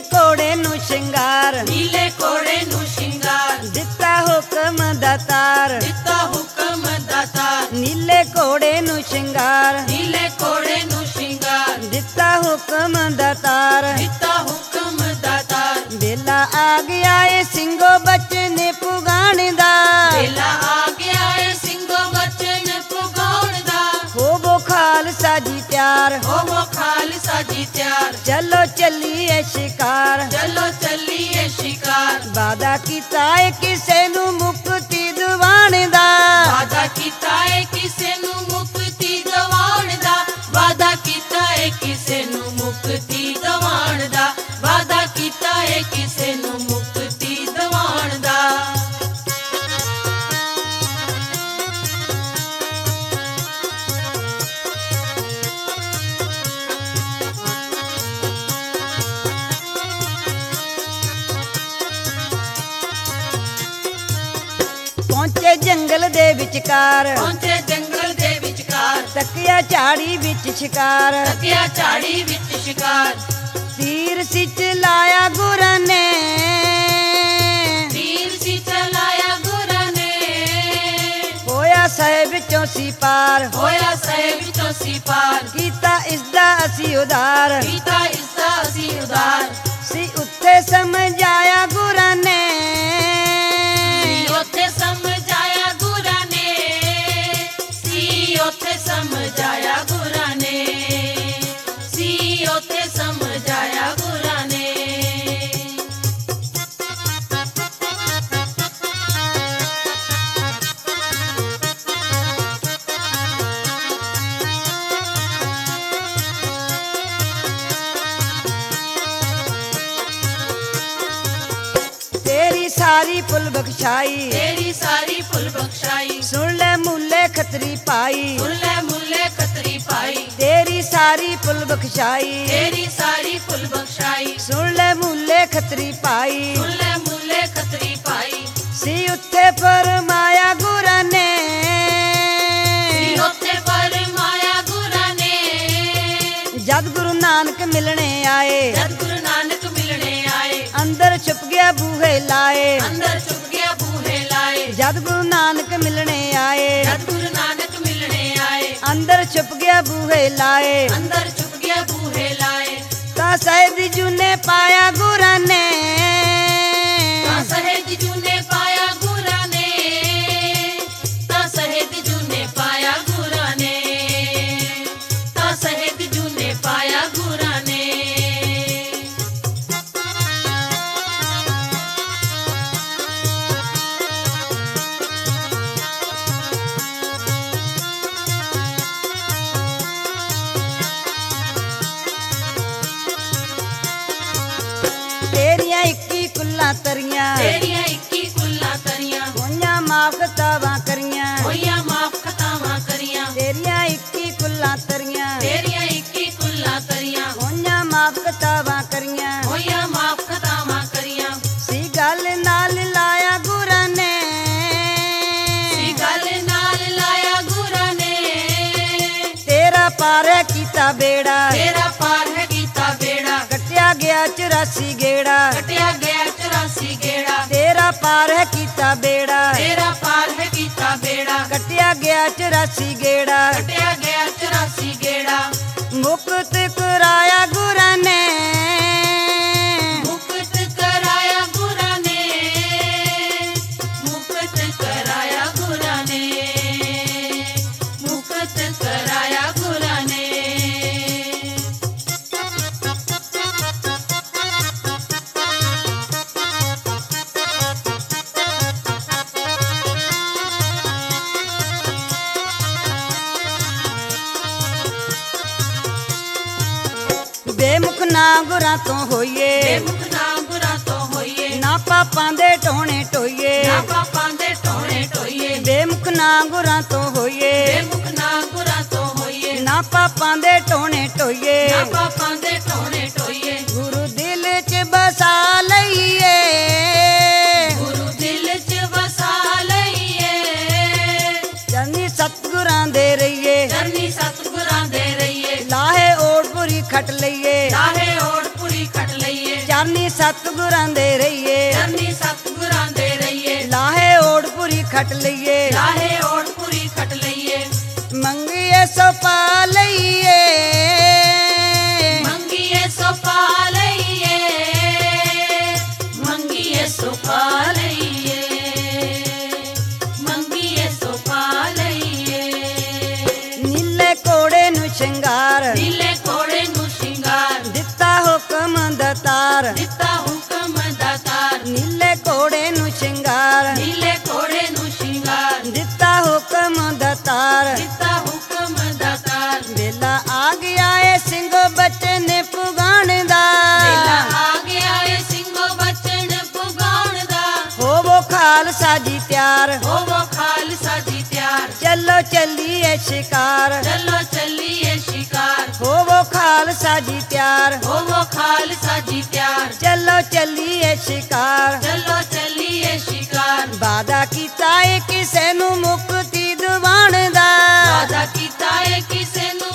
ਘੋੜੇ ਨੂੰ ਸ਼ਿੰਗਾਰ, ਨੀਲੇ ਘੋੜੇ ਨੂੰ ਸ਼ਿੰਗਾਰ, ਦਿੱਤਾ ਹੁਕਮ ਦਾਤਾਰ, ਦਿੱਤਾ ਹੁਕਮ ਦਾਤਾਰ। ਨੀਲੇ ਘੋੜੇ ਨੂੰ ਸ਼ਿੰਗਾਰ, ਨੀਲੇ ਘੋੜੇ ਨੂੰ ਸ਼ਿੰਗਾਰ, ਦਿੱਤਾ ਹੁਕਮ ਦਾਤਾਰ। ਦਿੱਤਾ ਹੁਕਮ ਦਾਤਾਰ। ਵੇਲਾ ਆ ਗਿਆ ਏ ਸਿੰਘੋ ਬਚਨ ਪੁਗਾਣ ਦਾ, ਵੇਲਾ ਆ ਗਿਆ ਏ ਸਿੰਘੋ ਬਚਨ ਪੁਗਾਉਣ ਦਾ। ਹੋਵੋ ਖਾਲਸਾ ਜੀ ਤਿਆਰ, ਹੋਵੋ ਖਾਲਸਾ ਜੀ ਤਿਆਰ, ਚਲੋ ਚੱਲੀਏ ਸ਼ਿਕਾਰ। ਚਲੋ ਚੱਲੀਏ ਸ਼ਿਕਾਰ। ਵਾਦਾ ਕੀਤਾ ਏ ਕਿਸੇ ਨੂੰ ਮੁਕਤੀ ਦਿਵਾਣ ਦਾ, ਵਾਦਾ ਕੀਤਾ ਏ ਕਿਸੇ ਨੂੰ ਮੁਕਤੀ ਦਿਵਾਉਣ ਦਾ। ਵਾਦਾ ਕੀਤਾ ਏ ਕਿਸੇ ਨੂੰ ਮੁਕਤੀ ਦਿਵਾਉਣ ਦਾ। ਵਾਦਾ ਕੀਤਾ ਏ ਕਿਸੇ ਨੂੰ ਮੁਕਤੀ ਦਿਵਾਉਣ ਦਾ। ਪਹੁੰਚੇ ਜੰਗਲ ਦੇ ਵਿਚਕਾਰ, ਪਹੁੰਚੇ ਜੰਗਲ ਦੇ ਵਿਚਕਾਰ, ਤੱਕਿਆ ਝਾੜੀ ਵਿੱਚ ਸ਼ਿਕਾਰ। ਤੱਕਿਆ ਝਾੜੀ ਵਿੱਚ ਸ਼ਿਕਾਰ, ਤੀਰ ਸਿੱਚ ਲਾਇਆ ਗੁਰਾਂ ਨੇ, ਤੀਰ ਸੀ ਚਲਾਇਆ ਗੁਰਾਂ ਨੇ। ਹੋਇਆ ਸਾਹਿਬ ਚੋਂ ਸੀ ਪਾਰ, ਹੋਇਆ ਸਾਹਿਬ ਵਿੱਚੋਂ ਸੀ ਪਾਰ, ਕੀਤਾ ਇਸਦਾ ਅਸੀਂ ਉਧਾਰ। ਕੀਤਾ ਇਸਦਾ ਅਸੀਂ ਉਧਾਰ। ਸੀ ਉੱਥੇ ਸਮਝਾਇਆ ਗੁਰਾਂ ਨੇ, ਸੀ ਉੱਥੇ ਸਮਝਾਇਆ ਗੁਰਾਂ ਨੇ। ਸੀ ਉੱਥੇ ਸਮਝਾਇਆ ਗੁਰਾਂ ਨੇ। ਸੀ ਉੱਥੇ ਸਮਝਾਇਆ ਗੁਰਾਂ ਨੇ। ਤੇਰੀ ਸਾਰੀ ਭੁੱਲ ਬਖਸ਼ਾਈ, ਤੇਰੀ ਸਾਰੀ ਭੁੱਲ ਬਖਸ਼ਾਈ, ਸੁਣ ਲੈ ਮੁੱਲੇ ਖੱਤਰੀ ਪਾਈ। ਸੁਣ ਲੈ ਮੁੱਲੇ ਖੱਤਰੀ ਪਾਈ। ਤੇਰੀ ਸਾਰੀ ਭੁੱਲ ਬਖਸ਼ਾਈ, ਤੇਰੀ ਸਾਰੀ ਭੁੱਲ ਬਖਸ਼ਾਈ, ਸੁਣ ਲੈ ਮੁੱਲੇ ਖੱਤਰੀ ਪਾਈ। ਸੁਣ ਲੈ ਮੁੱਲੇ ਖੱਤਰੀ ਪਾਈ। ਸੀ ਉੱਥੇ ਫਰਮਾਇਆ ਗੁਰਾਂ ਨੇ, ਸੀ ਉੱਥੇ ਫਰਮਾਇਆ ਗੁਰਾਂ ਨੇ। ਜਦ ਗੁਰੂ ਨਾਨਕ ਮਿਲਣੇ ਆਏ, ਜਦ ਗੁਰੂ ਨਾਨਕ ਮਿਲਣੇ ਆਏ, ਅੰਦਰ ਛੁਪ ਗਿਆ ਬੂਹੇ ਲਾਏ। ਅੰਦਰ ਛੁਪ ਗਿਆ ਬੂਹੇ ਲਾਏ। ਜਦ ਗੁਰੂ ਨਾਨਕ ਮਿਲਣੇ ਆਏ, ਜਦ ਗੁਰੂ ਨਾਨਕ ਮਿਲਣੇ ਆਏ, ਅੰਦਰ ਛੁਪ ਗਿਆ ਬੂਹੇ ਲਾਏ। ਅੰਦਰ ਛੁਪ ਗਿਆ ਬੂਹੇ ਲਾਏ। ਤਾਂ ਸਾਹਿਬ ਜੂ ਨੇ ਪਾਇਆ ਗੁਰਾਂ ਨੇ, ਤਾਂ ਸਹਿਜ ਜੂ ਨੇ ਪਾਇਆ ਗੁਰਾਂ ਨੇ। ਤਾਂ ਸਹਿਜ ਜੂ ਨੇ ਪਾਇਆ ਗੁਰਾਂ ਨੇ। ਤਾਂ ਸਹਿਜ ਜੂ ਨੇ ਪਾਇਆ ਗੁਰਾਂ ਨੇ। ਤੇਰੀਆਂ 21 ਕੁੱਲਾਂ ਤਰੀਆਂ, ਤੇਰੀਆਂ 21 ਕੁੱਲਾਂ ਤਰੀਆਂ, ਹੋਈਆਂ ਮਾਫ ਕਤਾਵਾਂ ਕਰੀਆਂ। ਹੋਈਆਂ ਮਾਫ ਖਤਾਵਾਂ ਕਰੀਆਂ। ਤੇਰੀਆਂ 21 ਕੁੱਲਾਂ ਤਰੀਆਂ, ਤੇਰੀਆਂ 21 ਕੁੱਲਾਂ ਤਰੀਆਂ, ਹੋਈਆਂ ਮਾਫ ਕਤਾਵਾਂ ਕਰੀਆਂ। ਹੋਈਆਂ ਮਾਫ ਖਤਾਵਾਂ ਕਰੀਆਂ। ਸੀ ਗੱਲ ਨਾਲ ਲਾਇਆ ਗੁਰਾਂ ਨੇ, ਸੀ ਗੱਲ ਨਾਲ ਲਾਇਆ ਗੁਰਾਂ ਨੇ। ਤੇਰਾ ਪਾਰ ਹੈ ਕੀਤਾ ਬੇੜਾ, ਤੇਰਾ ਪਾਰ ਹੈ ਕੀਤਾ ਬੇੜਾ, ਕੱਟਿਆ ਗਿਆ 84 ਗੇੜਾ। ਕੱਟਿਆ ਗਿਆ 84 ਗੇੜਾ। ਤੇਰਾ ਪਾਰ ਹੈ ਕੀਤਾ ਬੇੜਾ, ਤੇਰਾ ਪਾਰ ਹੈ ਕੀਤਾ ਬੇੜਾ, ਕੱਟਿਆ ਗਿਆ 84 ਗੇੜਾ। ਕੱਟਿਆ ਗਿਆ 84 ਗੇੜਾ। ਮੁਕਤ ਕਰਾਇਆ ਗੁਰਾਂ ਨੇ, ਮੁਕਤ ਕਰਾਇਆ ਗੁਰਾਂ ਨੇ। ਮੁਕਤ ਕਰਾਇਆ ਗੁਰਾਂ ਨੇ। ਮੁਕਤ ਕਰਾਇਆ ਗੁਰਾਂ ਨੇ। ਬੇਮੁਖ ਨਾ ਗੁਰਾਂ ਤੋਂ ਹੋਈਏ, ਬੇਮੁਖ ਨਾ ਗੁਰਾਂ ਤੋਂ ਹੋਈਏ, ਨਾ ਪਾਪਾਂ ਦੇ ਟੋਣੇ ਟੋਈਏ। ਨਾ ਪਾਪਾਂ ਦੇ ਟੋਣੇ ਟੋਈਏ। ਬੇਮੁਖ ਨਾ ਗੁਰਾਂ ਤੋਂ ਹੋਈਏ, ਬੇਮੁਖ ਨਾ ਗੁਰਾਂ ਤੋਂ ਹੋਈਏ, ਨਾ ਪਾਪਾਂ ਦੇ ਟੋਣੇ ਟੋਈਏ। ਨਾ ਪਾਪਾਂ ਦੇ ਟੋਣੇ ਟੋਈਏ। ਗੁਰੂ ਦਿਲ ਚ ਬਸਾ ਲਈਏ, ਗੁਰੂ ਦਿਲ ਚ ਵਸਾ ਲਈਏ। ਚਰਨੀ ਸਤਿਗੁਰਾਂ ਦੇ ਰਹੀਏ, ਚਰਨੀ ਸਤਿਗੁਰਾਂ ਦੇ ਰਹੀਏ। ਲਾਹੇ ਓੜ ਪੁਰੀ ਖਟ ਲਈਏ, ਲਾਹੇ ਓੜ ਪੁਰੀ ਖਟ ਲਈਏ। ਚਰਨੀ ਸਤਿਗੁਰਾਂ ਦੇ ਰਹੀਏ ਚਰਨੀ ਸਤਿਗੁਰਾਂ ਦੇ ਰਹੀਏ ਲਾਹੇ ਓੜਪੁਰੀ ਖਟ ਲਈਏ ਲਾਹੇ ਓੜਪੁਰੀ ਖਟ ਲਈਏ ਮੰਗੀਏ ਸੋ ਪਾ ਲਈਏ ਮੰਗੀਏ ਸੋ ਪਾ ਲਈਏ ਮੰਗੀਏ ਸੋ ਪਾ ਲਈਏ ਮੰਗੀਏ ਸੋ ਪਾ ਲਈਏ ਨੀਲੇ ਕੋੜੇ ਨੂੰ ਸ਼ਿੰਗਾਰ ਨੀਲੇ ਘੋੜੇ ਨੂੰ ਸ਼ਿੰਗਾਰ ਦਿੱਤਾ ਹੁਕਮ ਦਤਾਰ ਦਿੱਤਾ ਹੁਕਮ ਦਾਤਾਰ ਨੀਲੇ ਕੋੜੇ ਨੂੰ ਸ਼ਿੰਗਾਰ ਨੀਲੇ ਘੋੜੇ ਨੂੰ ਸ਼ਿੰਗਾਰ ਦਿੱਤਾ ਹੁਕਮ ਦਤਾਰ ਦਿੱਤਾ ਹੁਕਮ ਦਾਤਾਰ ਵੇਲਾ ਆ ਗਿਆ ਏ ਸਿੰਘੋ ਬਚਨ ਪੁਗਾਣ ਦਾ ਵੇਲਾ ਆ ਗਿਆ ਏ ਸਿੰਘੋ ਬਚਨ ਪੁਗਾਉਣ ਦਾ ਹੋਵੋ ਖਾਲਸਾ ਜੀ ਤਿਆਰ ਹੋਵੋ ਖਾਲਸਾ ਜੀ ਤਿਆਰ ਚੱਲੋ ਚੱਲੀਏ ਸ਼ਿਕਾਰ ਚਲੋ ਚੱਲੀਏ ਸ਼ਿਕਾਰ ਹੋਵੋ ਖਾਲਸਾ ਜੀ ਤਿਆਰ ਹੋਵੋ ਖਾਲਸਾ ਜੀ ਤਿਆਰ ਚੱਲੋ ਚੱਲੀਏ ਸ਼ਿਕਾਰ ਚਲੋ ਚੱਲੀਏ ਸ਼ਿਕਾਰ ਵਾਦਾ ਕੀਤਾ ਏ ਕਿਸੇ ਨੂੰ ਮੁਕਤੀ ਦਿਵਾਣ ਦਾ ਵਾਦਾ ਕੀਤਾ ਏ ਕਿਸੇ ਨੂੰ